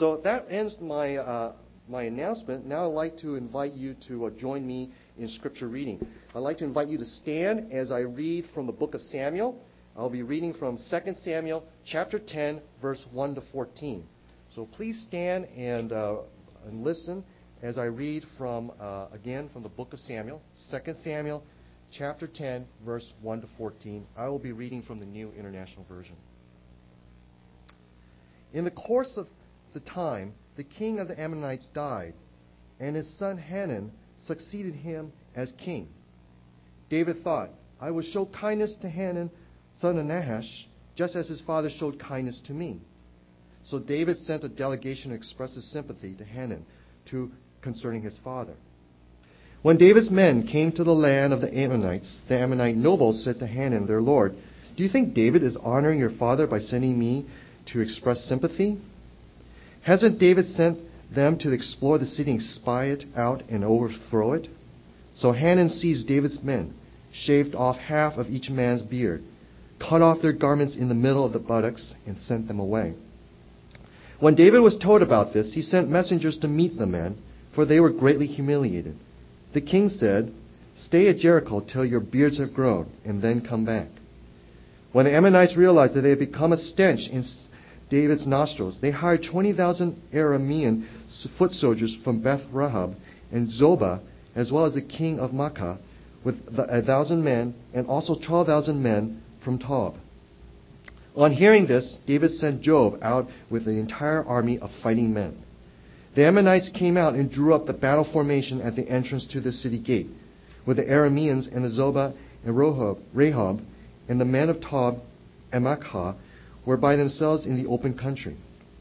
So that ends my announcement. Now I'd like to invite you to join me in Scripture reading. I'd like to invite you to stand as I read from the book of Samuel. I'll be reading from 2 Samuel chapter 10, verse 1 to 14. So please stand and listen as I read from the book of Samuel, 2 Samuel chapter 10, verse 1 to 14. I will be reading from the New International Version. In the course of the time, the king of the Ammonites died, and his son Hanun succeeded him as king. David thought, I will show kindness to Hanun, son of Nahash, just as his father showed kindness to me. So David sent a delegation to express his sympathy to Hanun concerning his father. When David's men came to the land of the Ammonites, the Ammonite nobles said to Hanun, their lord, do you think David is honoring your father by sending me to express sympathy? Hasn't David sent them to explore the city and spy it out and overthrow it? So Hanun seized David's men, shaved off half of each man's beard, cut off their garments in the middle of the buttocks, and sent them away. When David was told about this, he sent messengers to meet the men, for they were greatly humiliated. The king said, stay at Jericho till your beards have grown, and then come back. When the Ammonites realized that they had become a stench in David's nostrils, they hired 20,000 Aramean foot soldiers from Beth Rahab and Zobah, as well as the king of Makkah, with 1,000 men, and also 12,000 men from Tob. On hearing this, David sent Joab out with the entire army of fighting men. The Ammonites came out and drew up the battle formation at the entrance to the city gate, with the Arameans and the Zobah and Rahab and the men of Tob and Makkah were by themselves in the open country.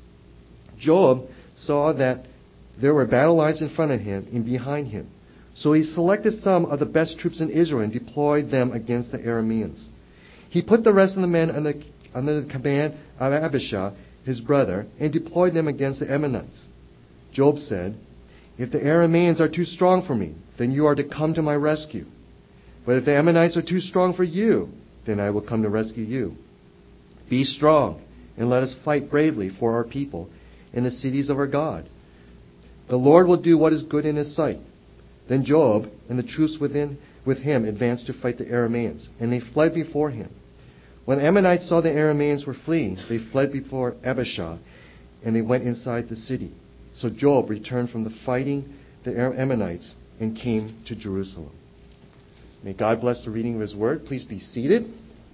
Joab saw that there were battle lines in front of him and behind him. So he selected some of the best troops in Israel and deployed them against the Arameans. He put the rest of the men under the command of Abishai, his brother, and deployed them against the Ammonites. Joab said, if the Arameans are too strong for me, then you are to come to my rescue. But if the Ammonites are too strong for you, then I will come to rescue you. Be strong, and let us fight bravely for our people in the cities of our God. The Lord will do what is good in his sight. Then Joab and the troops with him advanced to fight the Arameans, and they fled before him. When the Ammonites saw the Arameans were fleeing, they fled before Abishai, and they went inside the city. So Joab returned from the fighting the Ammonites and came to Jerusalem. May God bless the reading of his word. Please be seated.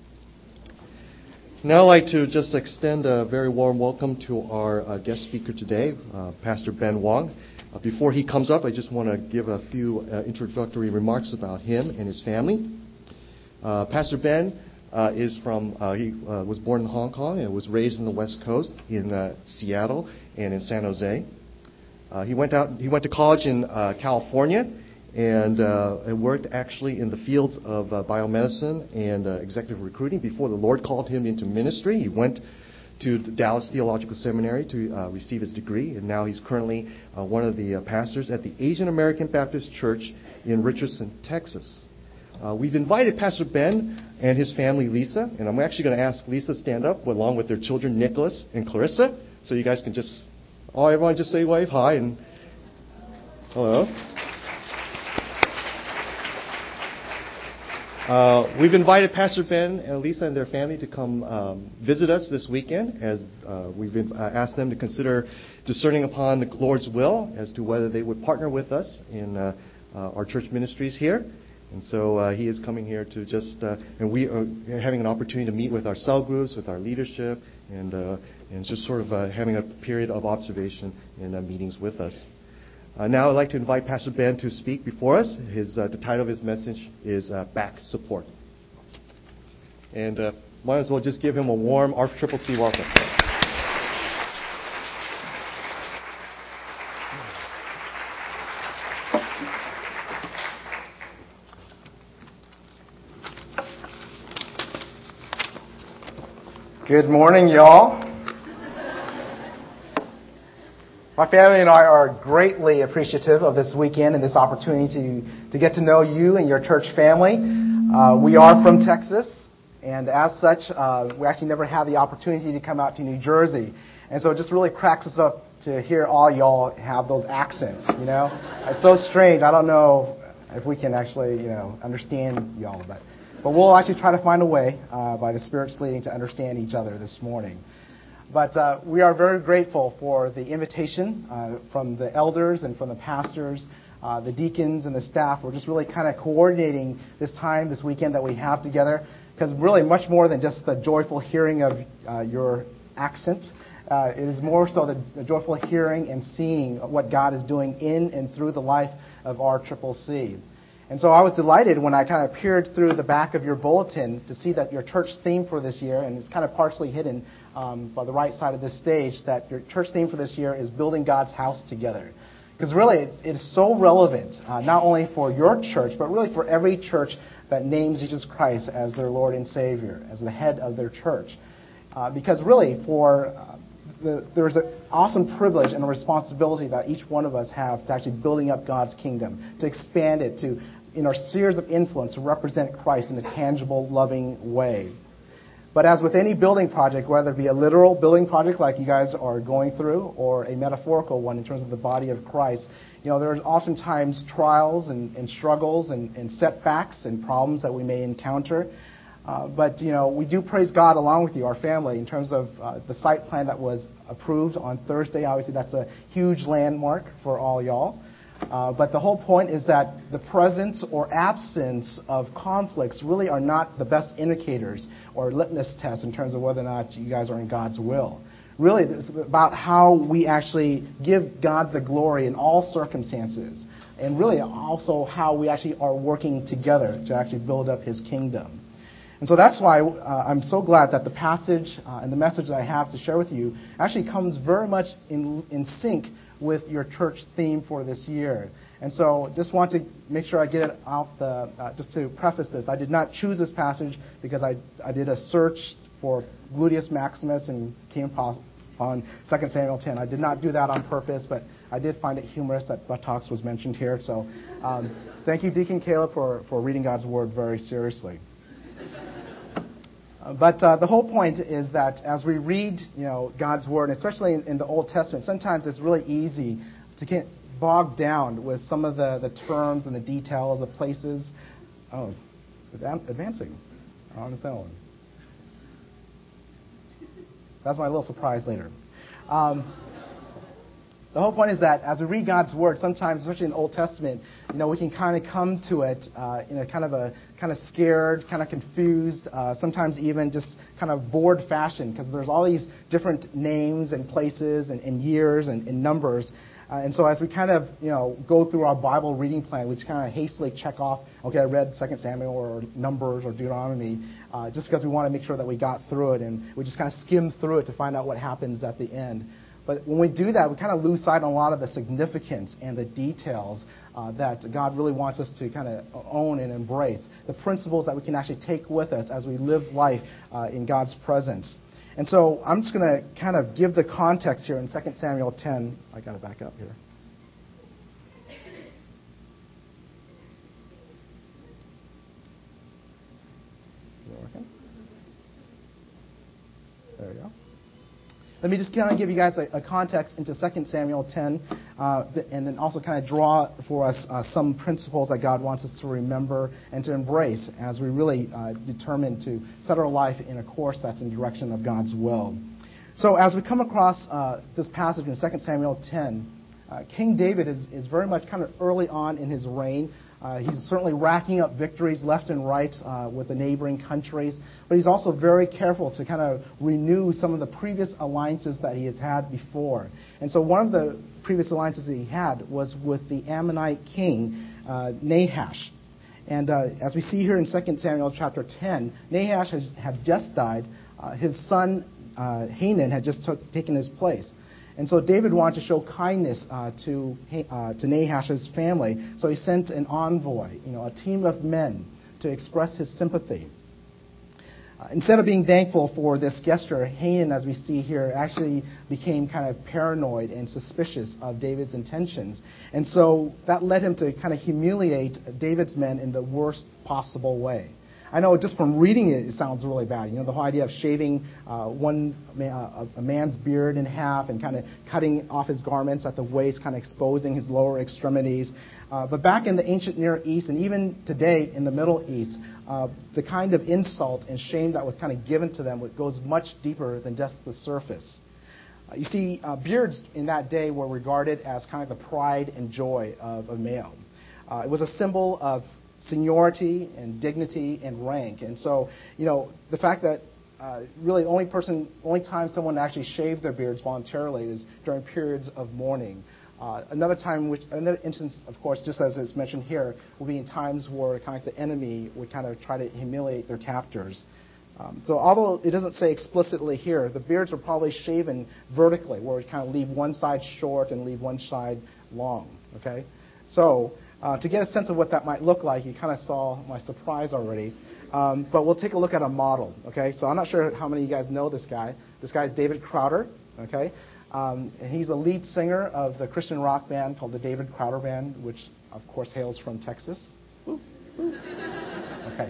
Now I'd like to just extend a very warm welcome to our guest speaker today, Pastor Ben Wong. Before he comes up, I just want to give a few introductory remarks about him and his family. Pastor Ben he was born in Hong Kong and was raised in the West Coast in Seattle and in San Jose. He went to college in California and worked actually in the fields of biomedicine and executive recruiting before the Lord called him into ministry. He went to the Dallas Theological Seminary to receive his degree, and now he's currently one of the pastors at the Asian American Baptist Church in Richardson, Texas. We've invited Pastor Ben and his family, Lisa, and I'm actually going to ask Lisa to stand up along with their children, Nicholas and Clarissa, so you guys can everyone just say wave hi and hello. We've invited Pastor Ben and Lisa and their family to come visit us this weekend as we've asked them to consider discerning upon the Lord's will as to whether they would partner with us in our church ministries here. And so he is coming here to and we are having an opportunity to meet with our cell groups, with our leadership, and just sort of having a period of observation and meetings with us. Now I'd like to invite Pastor Ben to speak before us. The title of his message is Back Support. And might as well just give him a warm RCCC welcome. Good morning, y'all. My family and I are greatly appreciative of this weekend and this opportunity to get to know you and your church family. We are from Texas, And as such, we actually never had the opportunity to come out to New Jersey. And so it just really cracks us up to hear all y'all have those accents, you know? It's so strange. I don't know if we can actually, understand y'all. But we'll actually try to find a way, by the Spirit's leading, to understand each other this morning. But we are very grateful for the invitation from the elders and from the pastors, the deacons and the staff. We're just really kind of coordinating this time, this weekend that we have together, because really much more than just the joyful hearing of your accent. It is more so the joyful hearing and seeing what God is doing in and through the life of our Triple C. And so I was delighted when I kind of peered through the back of your bulletin to see that your church theme for this year, and it's kind of partially hidden by the right side of this stage, that your church theme for this year is building God's house together. Because really, it is so relevant, not only for your church, but really for every church that names Jesus Christ as their Lord and Savior, as the head of their church. Because really, there's an awesome privilege and a responsibility that each one of us have to actually building up God's kingdom, to expand it, to, in our spheres of influence, to represent Christ in a tangible, loving way. But as with any building project, whether it be a literal building project like you guys are going through, or a metaphorical one in terms of the body of Christ, there's oftentimes trials and struggles and setbacks and problems that we may encounter. But we do praise God along with you, our family, in terms of the site plan that was approved on Thursday. Obviously, that's a huge landmark for all y'all. But the whole point is that the presence or absence of conflicts really are not the best indicators or litmus tests in terms of whether or not you guys are in God's will. Really, it's about how we actually give God the glory in all circumstances, and really also how we actually are working together to actually build up His kingdom. And so that's why I'm so glad that the passage and the message that I have to share with you actually comes very much in sync with your church theme for this year. And so just want to make sure I get it out just to preface this. I did not choose this passage because I did a search for gluteus maximus and came upon 2 Samuel 10. I did not do that on purpose, but I did find it humorous that buttocks was mentioned here. So thank you, Deacon Caleb, for reading God's Word very seriously. But the whole point is that as we read, God's Word, and especially in the Old Testament, sometimes it's really easy to get bogged down with some of the terms and the details of places. Oh, advancing on its own. That's my little surprise later. The whole point is that as we read God's Word, sometimes, especially in the Old Testament, we can kind of come to it in a kind of scared, kind of confused, sometimes even just kind of bored fashion, because there's all these different names and places and years and numbers. And so as we kind of, go through our Bible reading plan, we just kind of hastily check off, okay, I read 2 Samuel or Numbers or Deuteronomy, just because we want to make sure that we got through it, and we just kind of skim through it to find out what happens at the end. But when we do that, we kind of lose sight on a lot of the significance and the details that God really wants us to kind of own and embrace, the principles that we can actually take with us as we live life in God's presence. And so I'm just going to kind of give the context here in 2 Samuel 10. I got to back up here. Is it working? There we go. Let me just kind of give you guys a context into 2 Samuel 10, and then also kind of draw for us some principles that God wants us to remember and to embrace as we really determine to set our life in a course that's in the direction of God's will. So as we come across this passage in 2 Samuel 10, King David is very much kind of early on in his reign. He's certainly racking up victories left and right with the neighboring countries, but he's also very careful to kind of renew some of the previous alliances that he has had before. And so one of the previous alliances that he had was with the Ammonite king, Nahash. And as we see here in 2 Samuel chapter 10, Nahash had just died. His son Hanan had just taken his place. And so David wanted to show kindness to Nahash's family. So he sent an envoy, a team of men, to express his sympathy. Instead of being thankful for this gesture, Hanan, as we see here, actually became kind of paranoid and suspicious of David's intentions. And so that led him to kind of humiliate David's men in the worst possible way. I know just from reading it, it sounds really bad. The whole idea of shaving a man's beard in half and kind of cutting off his garments at the waist, kind of exposing his lower extremities. But back in the ancient Near East, and even today in the Middle East, the kind of insult and shame that was kind of given to them goes much deeper than just the surface. You see, beards in that day were regarded as kind of the pride and joy of a male. It was a symbol of seniority and dignity and rank. And so, the fact that really the only time someone actually shaved their beards voluntarily is during periods of mourning. Another instance, of course, just as it's mentioned here, will be in times where kind of the enemy would kind of try to humiliate their captors. So although it doesn't say explicitly here, the beards were probably shaven vertically, where it kind of leave one side short and leave one side long. Okay, so to get a sense of what that might look like, you kind of saw my surprise already. But we'll take a look at a model. Okay, so I'm not sure how many of you guys know this guy. This guy is David Crowder. Okay, and he's a lead singer of the Christian rock band called the David Crowder Band, which of course hails from Texas. Woo, woo. Okay.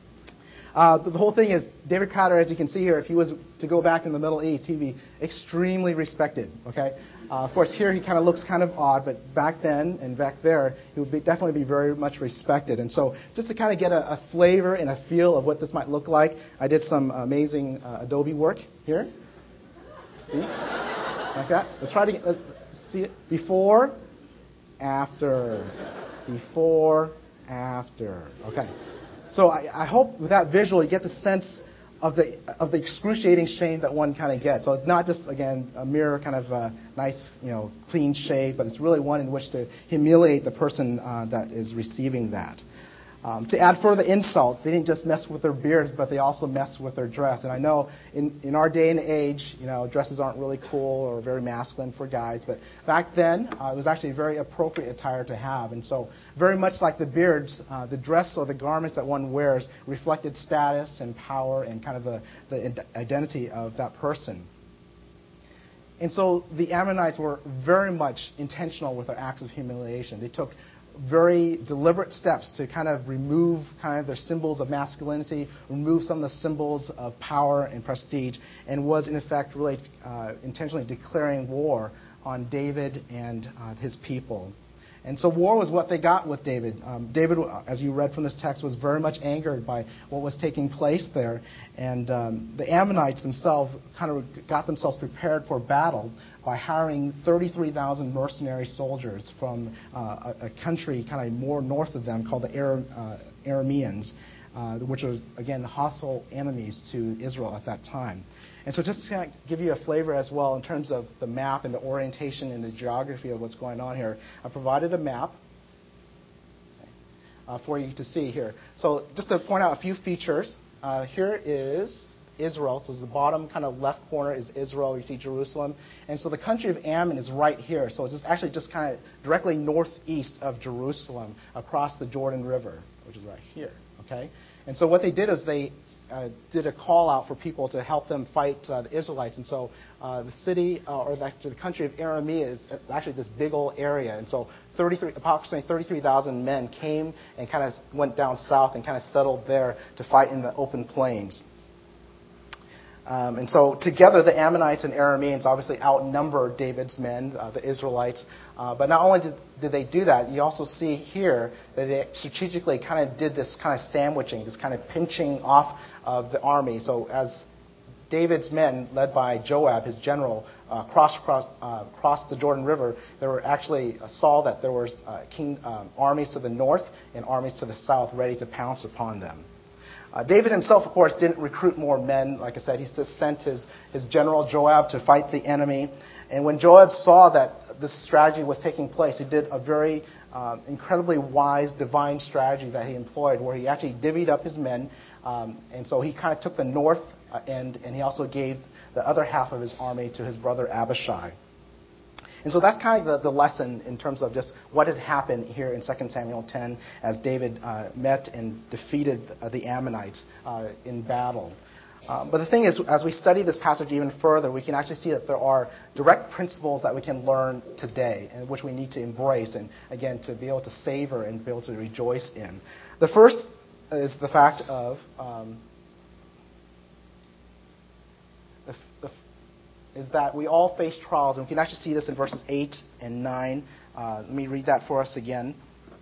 The whole thing is, David Crowder, as you can see here, if he was to go back in the Middle East, he'd be extremely respected. Okay, of course, here he kind of looks kind of odd, but back then and back there, he would definitely be very much respected. And so, just to kind of get a flavor and a feel of what this might look like, I did some amazing Adobe work here. See, like that. Let's see it. Before, after, before, after. Okay. So I hope with that visual you get the sense of the excruciating shame that one kind of gets. So it's not just, again, a mere kind of nice, clean shave, but it's really one in which to humiliate the person that is receiving that. To add further insult, they didn't just mess with their beards, but they also messed with their dress. And I know in our day and age, dresses aren't really cool or very masculine for guys, but back then it was actually a very appropriate attire to have. And so very much like the beards, the dress or the garments that one wears reflected status and power and kind of the identity of that person. And so the Ammonites were very much intentional with their acts of humiliation. They took very deliberate steps to kind of remove kind of their symbols of masculinity, remove some of the symbols of power and prestige, and was in effect really intentionally declaring war on David and his people. And so war was what they got with David. David, as you read from this text, was very much angered by what was taking place there. And the Ammonites themselves kind of got themselves prepared for battle by hiring 33,000 mercenary soldiers from a country kind of more north of them called the Arameans, which was, again, hostile enemies to Israel at that time. And so just to kind of give you a flavor as well in terms of the map and the orientation and the geography of what's going on here, I provided a map for you to see here. So just to point out a few features, here is Israel. So the bottom kind of left corner is Israel. You see Jerusalem. And so the country of Ammon is right here. So it's actually just kind of directly northeast of Jerusalem across the Jordan River, which is right here. Okay? And so what they did is they did a call out for people to help them fight the Israelites. And so the city, or actually the country of Aramea is actually this big old area. And so approximately 33,000 men came and kind of went down south and kind of settled there to fight in the open plains. And so together the Ammonites and Arameans obviously outnumbered David's men, the Israelites. But not only did they do that, you also see here that they strategically kind of did this kind of sandwiching, this kind of pinching off of the army. So as David's men, led by Joab, his general, crossed the Jordan River, there were actually saw that there was armies to the north and armies to the south ready to pounce upon them. David himself, of course, didn't recruit more men. Like I said, he just sent his general Joab to fight the enemy. And when Joab saw that this strategy was taking place, he did a very incredibly wise divine strategy that he employed, where he actually divvied up his men. And so he kind of took the north end, and he also gave the other half of his army to his brother Abishai. And so that's kind of the lesson in terms of just what had happened here in 2 Samuel 10 as David met and defeated the Ammonites in battle. But the thing is, as we study this passage even further, we can actually see that there are direct principles that we can learn today and which we need to embrace and, again, to be able to savor and be able to rejoice in. The first is the fact of is that we all face trials, and we can actually see this in verses 8 and 9. Let me read that for us again.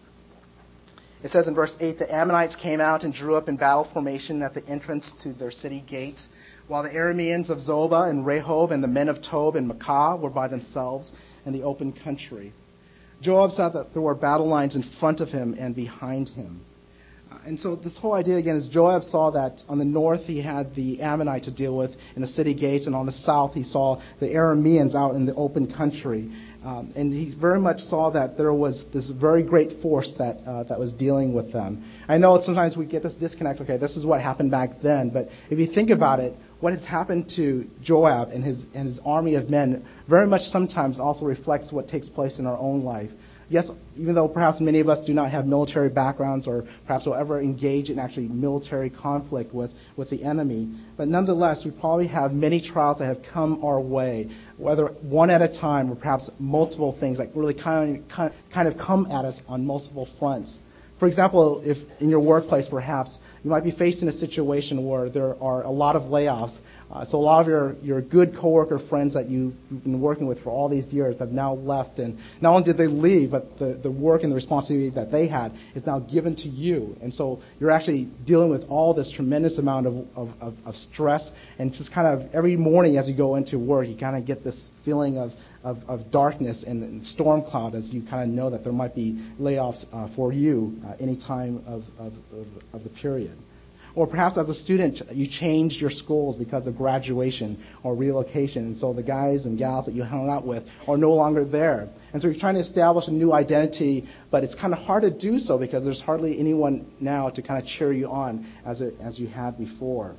It says in verse 8, the Ammonites came out and drew up in battle formation at the entrance to their city gate, while the Arameans of Zobah and Rehob and the men of Tob and Maacah were by themselves in the open country. Joab saw that there were battle lines in front of him and behind him. And so this whole idea, again, is Joab saw that on the north he had the Ammonite to deal with in the city gates, and on the south he saw the Arameans out in the open country. And he very much saw that there was this very great force that was dealing with them. I know sometimes we get this disconnect. Okay, this is what happened back then. But if you think about it, what has happened to Joab and his army of men very much sometimes also reflects what takes place in our own life. Yes, even though perhaps many of us do not have military backgrounds or perhaps will ever engage in actually military conflict with the enemy, but nonetheless, we probably have many trials that have come our way, whether one at a time or perhaps multiple things that really kind of come at us on multiple fronts. For example, if in your workplace perhaps you might be facing a situation where there are a lot of layoffs. So a lot of your good coworker friends that you've been working with for all these years have now left. And not only did they leave, but the work and the responsibility that they had is now given to you. And so you're actually dealing with all this tremendous amount of stress. And just kind of every morning as you go into work, you kind of get this feeling of darkness and storm cloud as you kind of know that there might be layoffs for you any time of the period. Or perhaps as a student, you changed your schools because of graduation or relocation. And so the guys and gals that you hung out with are no longer there. And so you're trying to establish a new identity, but it's kind of hard to do so because there's hardly anyone now to kind of cheer you on as you had before.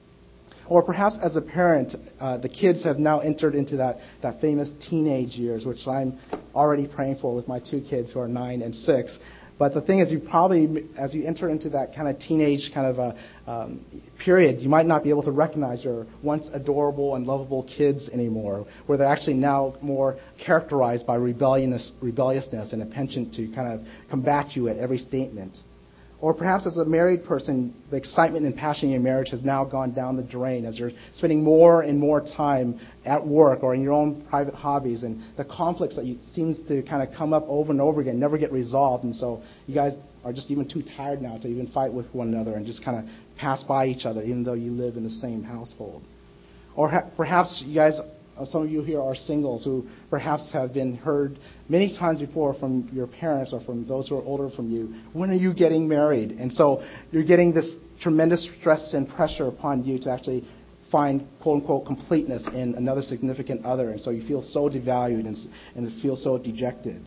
Or perhaps as a parent, the kids have now entered into that famous teenage years, which I'm already praying for with my two kids who are 9 and 6. But the thing is, you probably, as you enter into that kind of teenage kind of period, you might not be able to recognize your once adorable and lovable kids anymore, where they're actually now more characterized by rebelliousness and a penchant to kind of combat you at every statement. Or perhaps as a married person, the excitement and passion in your marriage has now gone down the drain as you're spending more and more time at work or in your own private hobbies, and the conflicts that seems to kind of come up over and over again never get resolved, and so you guys are just even too tired now to even fight with one another and just kind of pass by each other even though you live in the same household. Or perhaps you guys, some of you here are singles who perhaps have been heard many times before from your parents or from those who are older from you, when are you getting married? And so you're getting this tremendous stress and pressure upon you to actually find quote-unquote completeness in another significant other. And so you feel so devalued and feel so dejected.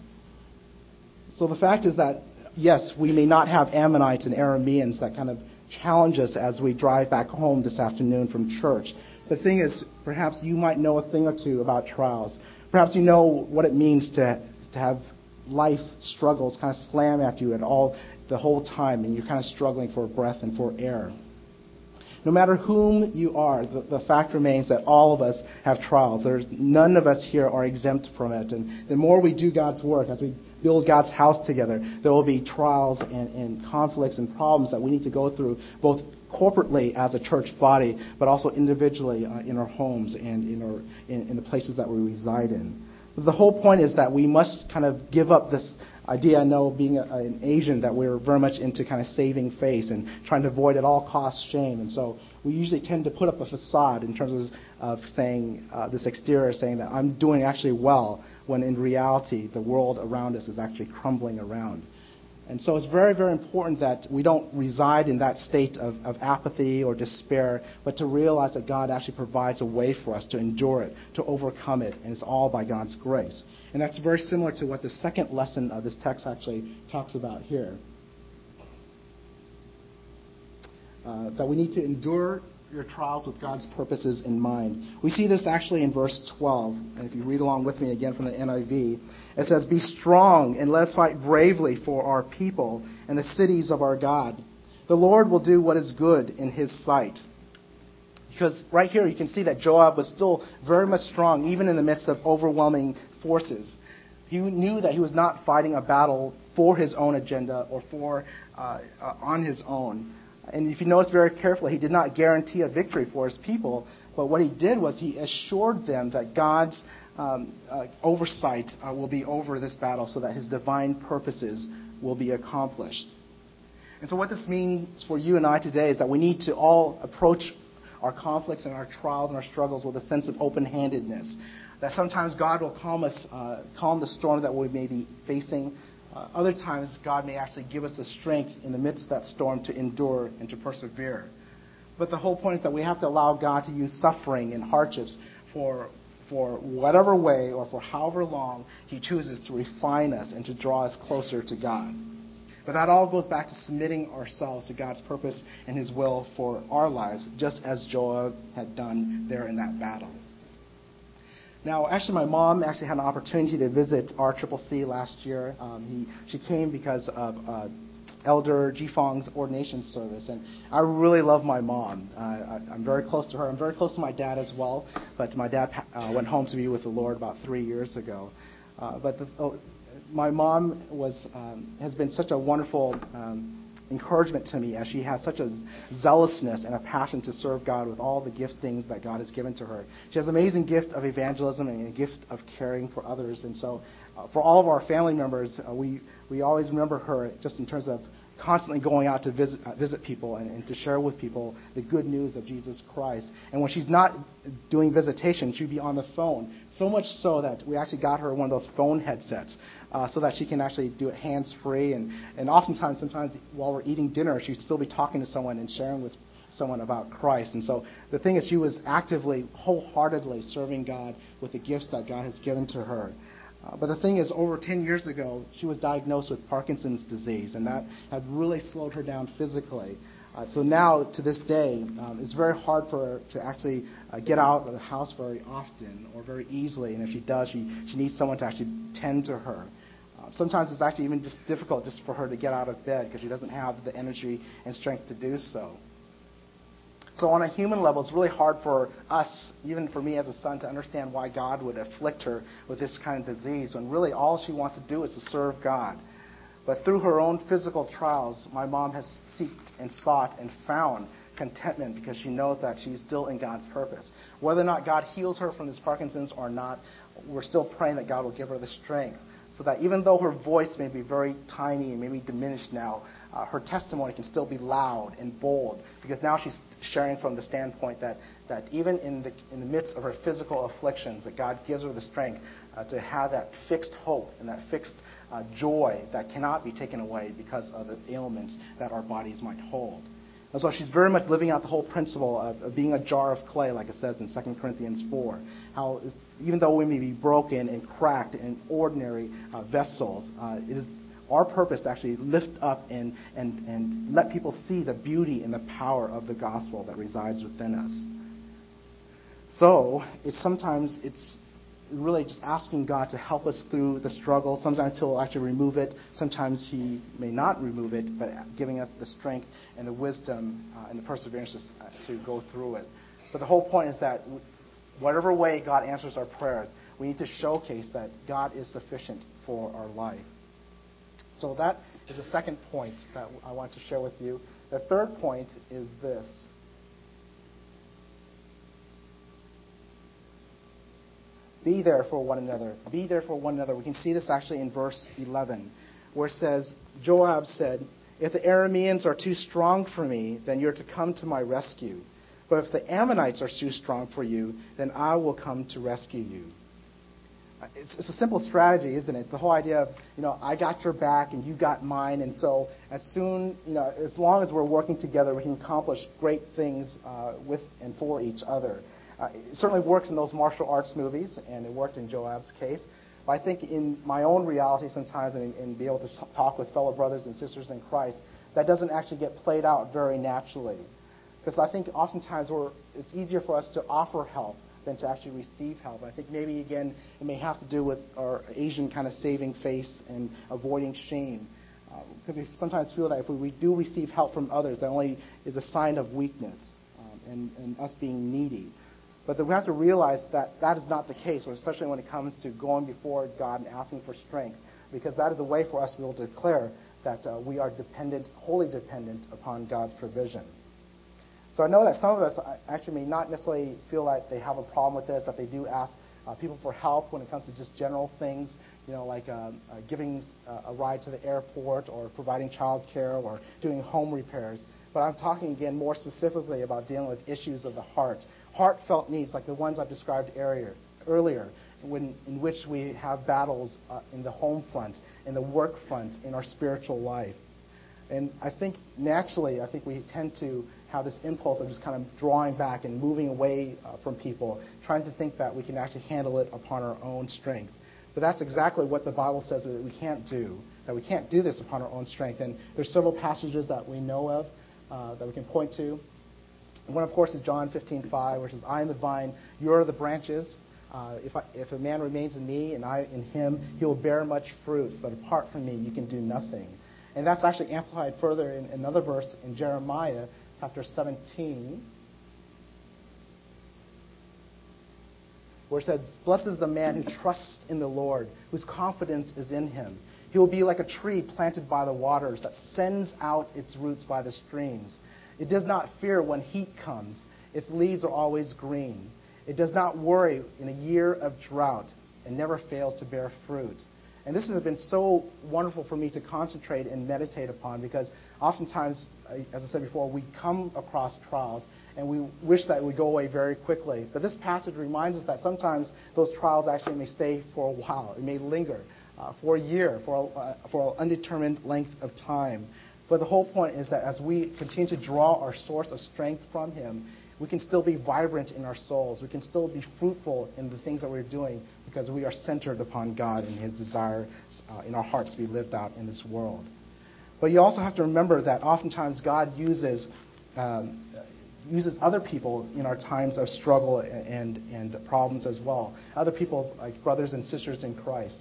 So the fact is that, yes, we may not have Ammonites and Arameans that kind of challenge us as we drive back home this afternoon from church. The thing is, perhaps you might know a thing or two about trials. Perhaps you know what it means to have life struggles kind of slam at you the whole time, and you're kind of struggling for breath and for air. No matter whom you are, the fact remains that all of us have trials. None of us here are exempt from it. And the more we do God's work, as we build God's house together, there will be trials and conflicts and problems that we need to go through, both corporately as a church body, but also individually in our homes and in the places that we reside in. But the whole point is that we must kind of give up this idea. I know, being an Asian, that we're very much into kind of saving face and trying to avoid at all costs shame. And so we usually tend to put up a facade in terms of saying this exterior, saying that I'm doing actually well, when in reality the world around us is actually crumbling around. And so it's very, very important that we don't reside in that state of apathy or despair, but to realize that God actually provides a way for us to endure it, to overcome it, and it's all by God's grace. And that's very similar to what the second lesson of this text actually talks about here. That we need to endure your trials with God's purposes in mind. We see this actually in verse 12. And if you read along with me again from the NIV, it says, "Be strong and let us fight bravely for our people and the cities of our God. The Lord will do what is good in his sight." Because right here you can see that Joab was still very much strong, even in the midst of overwhelming forces. He knew that he was not fighting a battle for his own agenda or on his own. And if you notice very carefully, he did not guarantee a victory for his people, but what he did was he assured them that God's oversight will be over this battle so that his divine purposes will be accomplished. And so what this means for you and I today is that we need to all approach our conflicts and our trials and our struggles with a sense of open-handedness. That sometimes God will calm the storm that we may be facing. Other times, God may actually give us the strength in the midst of that storm to endure and to persevere. But the whole point is that we have to allow God to use suffering and hardships for whatever way or for however long He chooses to refine us and to draw us closer to God. But that all goes back to submitting ourselves to God's purpose and His will for our lives, just as Joab had done there in that battle. Now, actually, my mom actually had an opportunity to visit RCCC last year. She came because of Elder G. Fong's ordination service, and I really love my mom. I'm very close to her. I'm very close to my dad as well, but my dad went home to be with the Lord about 3 years ago. My mom has been such a wonderful encouragement to me, as she has such a zealousness and a passion to serve God with all the giftings that God has given to her. She has an amazing gift of evangelism and a gift of caring for others. And so for all of our family members, we always remember her just in terms of constantly going out to visit people and to share with people the good news of Jesus Christ. And when she's not doing visitation, she'd be on the phone. So much so that we actually got her one of those phone headsets so that she can actually do it hands-free. And oftentimes, sometimes while we're eating dinner, she'd still be talking to someone and sharing with someone about Christ. And so the thing is, she was actively, wholeheartedly serving God with the gifts that God has given to her. But the thing is, over 10 years ago, she was diagnosed with Parkinson's disease, and that had really slowed her down physically. So now, to this day, it's very hard for her to actually get out of the house very often or very easily. And if she does, she needs someone to actually tend to her. Sometimes it's actually even just difficult just for her to get out of bed because she doesn't have the energy and strength to do so. So on a human level, it's really hard for us, even for me as a son, to understand why God would afflict her with this kind of disease when really all she wants to do is to serve God. But through her own physical trials, my mom has sought and found contentment because she knows that she's still in God's purpose. Whether or not God heals her from this Parkinson's or not, we're still praying that God will give her the strength so that even though her voice may be very tiny and maybe diminished now, her testimony can still be loud and bold because now she's sharing from the standpoint that even in the midst of her physical afflictions, that God gives her the strength to have that fixed hope and that fixed joy that cannot be taken away because of the ailments that our bodies might hold. And so she's very much living out the whole principle of being a jar of clay, like it says in 2 Corinthians 4. How even though we may be broken and cracked and ordinary vessels, it is our purpose to actually lift up and let people see the beauty and the power of the gospel that resides within us. So sometimes it's really just asking God to help us through the struggle. Sometimes He'll actually remove it. Sometimes He may not remove it, but giving us the strength and the wisdom and the perseverance to go through it. But the whole point is that whatever way God answers our prayers, we need to showcase that God is sufficient for our life. So that is the second point that I want to share with you. The third point is this. Be there for one another. Be there for one another. We can see this actually in verse 11, where it says, Joab said, "If the Arameans are too strong for me, then you're to come to my rescue. But if the Ammonites are too strong for you, then I will come to rescue you." It's a simple strategy, isn't it? The whole idea of, I got your back and you got mine, and so as long as we're working together, we can accomplish great things with and for each other. It certainly works in those martial arts movies, and it worked in Joab's case. But I think in my own reality sometimes, and be able to talk with fellow brothers and sisters in Christ, that doesn't actually get played out very naturally. Because I think oftentimes it's easier for us to offer help than to actually receive help. I think maybe, again, it may have to do with our Asian kind of saving face and avoiding shame. Because we sometimes feel that if we do receive help from others, that only is a sign of weakness and us being needy. But we have to realize that that is not the case, or especially when it comes to going before God and asking for strength, because that is a way for us to be able to declare that we are dependent, wholly dependent upon God's provision. So I know that some of us actually may not necessarily feel like they have a problem with this, that they do ask people for help when it comes to just general things, like giving a ride to the airport or providing child care or doing home repairs. But I'm talking again more specifically about dealing with issues of the heart, heartfelt needs like the ones I've described earlier, in which we have battles in the home front, in the work front, in our spiritual life. And I think naturally, we tend to have this impulse of just kind of drawing back and moving away from people, trying to think that we can actually handle it upon our own strength. But that's exactly what the Bible says that we can't do, that we can't do this upon our own strength. And there's several passages that we know of that we can point to. One, of course, is John 15:5, which says, I am the vine, you are the branches. If a man remains in me and I in him, he will bear much fruit. But apart from me, you can do nothing. And that's actually amplified further in another verse in Jeremiah chapter 17, where it says, Blessed is the man who trusts in the Lord, whose confidence is in him. He will be like a tree planted by the waters that sends out its roots by the streams. It does not fear when heat comes. Its leaves are always green. It does not worry in a year of drought and never fails to bear fruit. And this has been so wonderful for me to concentrate and meditate upon, because oftentimes, as I said before, we come across trials and we wish that it would go away very quickly. But this passage reminds us that sometimes those trials actually may stay for a while. It may linger for a year, for an undetermined length of time. But the whole point is that as we continue to draw our source of strength from Him, we can still be vibrant in our souls. We can still be fruitful in the things that we're doing because we are centered upon God and His desire in our hearts to be lived out in this world. But you also have to remember that oftentimes God uses other people in our times of struggle and problems as well. Other people's like brothers and sisters in Christ.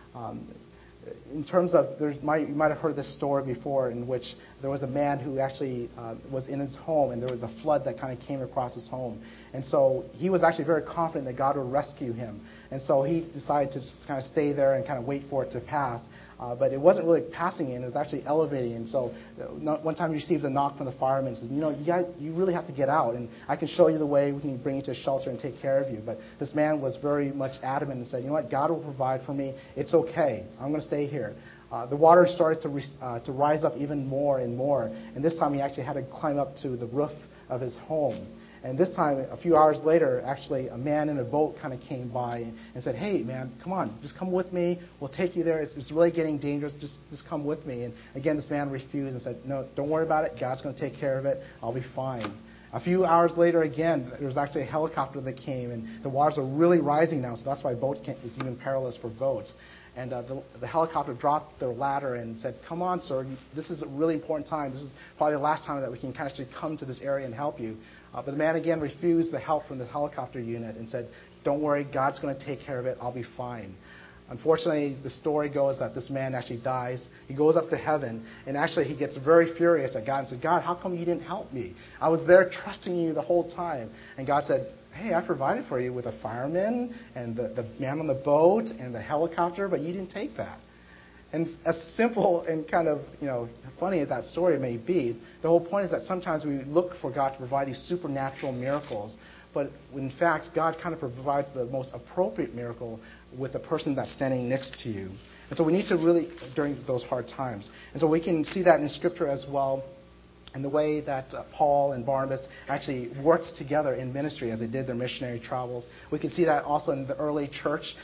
In terms of, you might have heard this story before in which there was a man who actually was in his home and there was a flood that kind of came across his home. And so he was actually very confident that God would rescue him. And so he decided to kind of stay there and kind of wait for it to pass. But it wasn't really passing in, it was actually elevating. And so one time he received a knock from the fireman and said, you really have to get out, and I can show you the way, we can bring you to a shelter and take care of you. But this man was very much adamant and said, you know what, God will provide for me, it's okay, I'm going to stay here. The water started to rise up even more and more, and this time he actually had to climb up to the roof of his home. And this time, a few hours later, actually, a man in a boat kind of came by and said, hey, man, come on, just come with me. We'll take you there. It's really getting dangerous. Just come with me. And again, this man refused and said, no, don't worry about it. God's going to take care of it. I'll be fine. A few hours later, again, there was actually a helicopter that came, and the waters are really rising now, so that's why boats it's even perilous for boats. And the helicopter dropped their ladder and said, come on, sir, this is a really important time. This is probably the last time that we can actually come to this area and help you. But the man again refused the help from the helicopter unit and said, don't worry, God's going to take care of it. I'll be fine. Unfortunately, the story goes that this man actually dies. He goes up to heaven, and actually he gets very furious at God and said, God, how come you didn't help me? I was there trusting you the whole time. And God said, hey, I provided for you with a fireman and the man on the boat and the helicopter, but you didn't take that. And as simple and kind of, funny as that story may be, the whole point is that sometimes we look for God to provide these supernatural miracles, but in fact, God kind of provides the most appropriate miracle with the person that's standing next to you. And so we need to really, during those hard times. And so we can see that in Scripture as well, in the way that Paul and Barnabas actually worked together in ministry as they did their missionary travels. We can see that also in the early church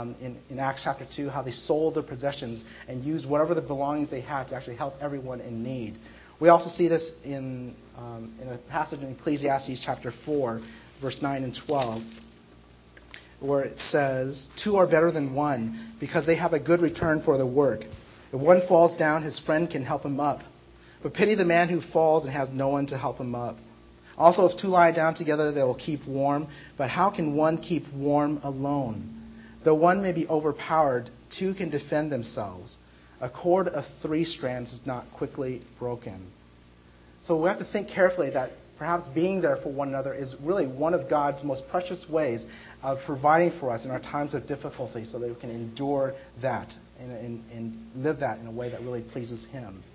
in Acts chapter 2, how they sold their possessions and used whatever the belongings they had to actually help everyone in need. We also see this in a passage in Ecclesiastes chapter 4, verse 9 and 12, where it says, 2 are better than 1 because they have a good return for their work. If one falls down, his friend can help him up. But pity the man who falls and has no one to help him up. Also, if 2 lie down together, they will keep warm. But how can one keep warm alone? Though one may be overpowered, 2 can defend themselves. A cord of 3 strands is not quickly broken. So we have to think carefully that perhaps being there for one another is really one of God's most precious ways of providing for us in our times of difficulty so that we can endure that and live that in a way that really pleases Him.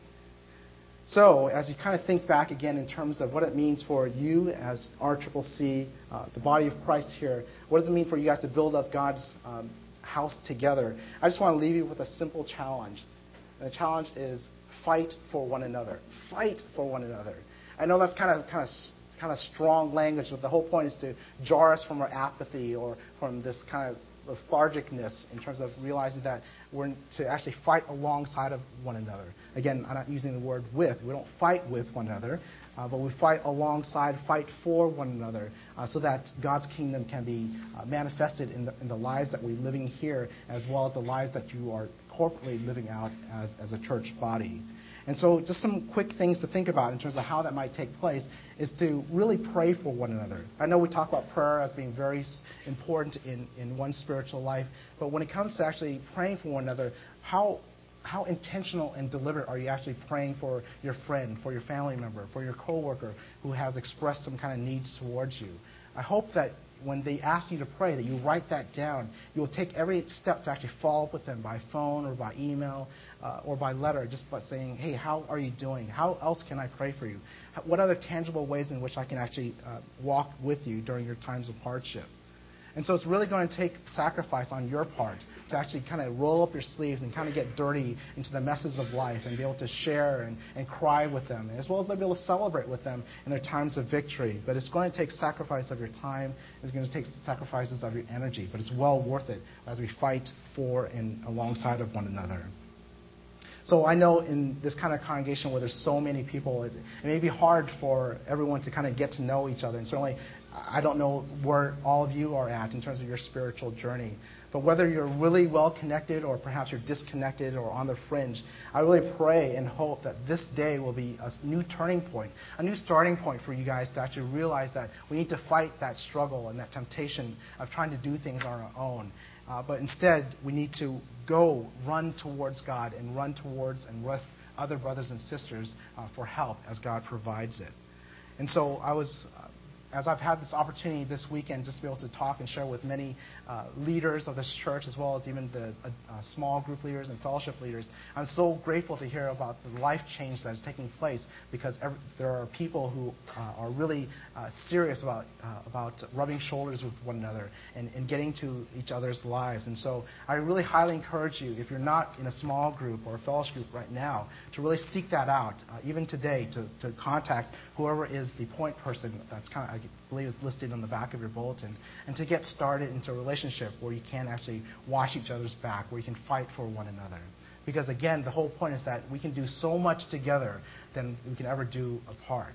So, as you kind of think back again in terms of what it means for you as RCCC, the body of Christ here, what does it mean for you guys to build up God's house together? I just want to leave you with a simple challenge. And the challenge is fight for one another. Fight for one another. I know that's kind of strong language, but the whole point is to jar us from our apathy or from this kind of lethargicness in terms of realizing that we're to actually fight alongside of one another. Again, I'm not using the word with. We don't fight with one another, but we fight alongside, fight for one another, so that God's kingdom can be manifested in the lives that we're living here, as well as the lives that you are corporately living out as a church body. And so just some quick things to think about in terms of how that might take place is to really pray for one another. I know we talk about prayer as being very important in one's spiritual life, but when it comes to actually praying for one another, how intentional and deliberate are you actually praying for your friend, for your family member, for your coworker who has expressed some kind of needs towards you? I hope that when they ask you to pray, that you write that down. You will take every step to actually follow up with them by phone or by email or by letter, just by saying, hey, how are you doing? How else can I pray for you? What other tangible ways in which I can actually walk with you during your times of hardship? And so it's really going to take sacrifice on your part to actually kind of roll up your sleeves and kind of get dirty into the messes of life and be able to share and cry with them, as well as be able to celebrate with them in their times of victory. But it's going to take sacrifice of your time. It's going to take sacrifices of your energy. But it's well worth it as we fight for and alongside of one another. So I know in this kind of congregation where there's so many people, it may be hard for everyone to kind of get to know each other. And certainly, I don't know where all of you are at in terms of your spiritual journey. But whether you're really well connected or perhaps you're disconnected or on the fringe, I really pray and hope that this day will be a new turning point, a new starting point for you guys to actually realize that we need to fight that struggle and that temptation of trying to do things on our own. But instead, we need to run towards God and run towards and with other brothers and sisters for help as God provides it. And so as I've had this opportunity this weekend just to be able to talk and share with many leaders of this church, as well as even the small group leaders and fellowship leaders, I'm so grateful to hear about the life change that is taking place, because there are people who are really serious about rubbing shoulders with one another and getting to each other's lives. And so I really highly encourage you, if you're not in a small group or a fellowship group right now, to really seek that out, even today, to contact whoever is the point person that's I believe is listed on the back of your bulletin, and to get started into a relationship where you can actually watch each other's back, where you can fight for one another. Because again, the whole point is that we can do so much together than we can ever do apart.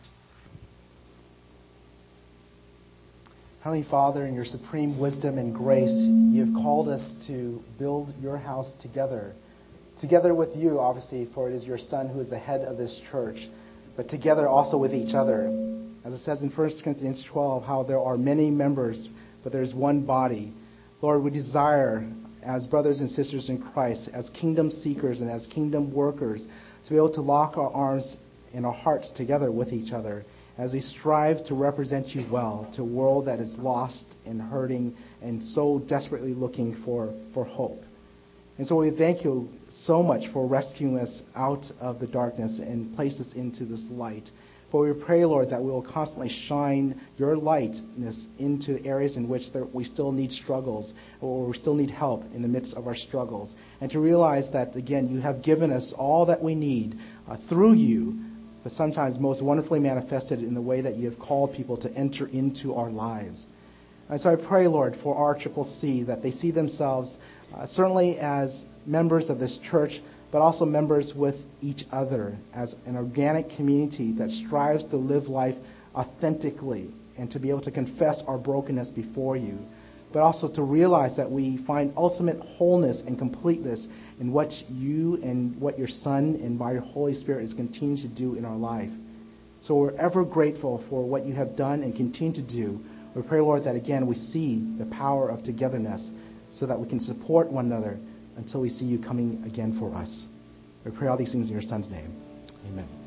Heavenly Father, in your supreme wisdom and grace, you have called us to build your house together. Together with you, obviously, for it is your Son who is the head of this church, but together also with each other. As it says in 1 Corinthians 12, how there are many members, but there's one body. Lord, we desire, as brothers and sisters in Christ, as kingdom seekers and as kingdom workers, to be able to lock our arms and our hearts together with each other as we strive to represent you well to a world that is lost and hurting and so desperately looking for hope. And so we thank you so much for rescuing us out of the darkness and place us into this light. But we pray, Lord, that we will constantly shine your lightness into areas in which we still need struggles, or we still need help in the midst of our struggles. And to realize that, again, you have given us all that we need through you, but sometimes most wonderfully manifested in the way that you have called people to enter into our lives. And so I pray, Lord, for RCCC, that they see themselves certainly as members of this church, but also members with each other as an organic community that strives to live life authentically and to be able to confess our brokenness before you, but also to realize that we find ultimate wholeness and completeness in what you and what your Son and by your Holy Spirit is continuing to do in our life. So we're ever grateful for what you have done and continue to do. We pray, Lord, that again we see the power of togetherness so that we can support one another until we see you coming again for us. We pray all these things in your Son's name. Amen.